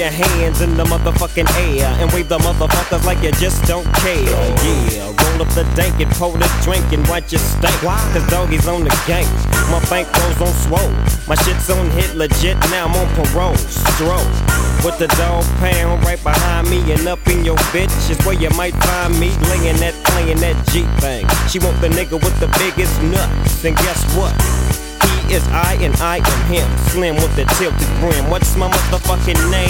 your hands in the motherfucking air and wave the motherfuckers like you just don't care. Yeah, roll up the dank and pour the drink and watch it stink. Cause doggy's on the gang. My bankroll's on swole. My shit's on hit legit, now I'm on parole. Stroll. With the dog pound right behind me and up in your bitch is where you might find me laying that, playing that G thing. She want the nigga with the biggest nuts, and guess what? He is I and I am him. Slim with the tilted brim. What's my motherfucking name?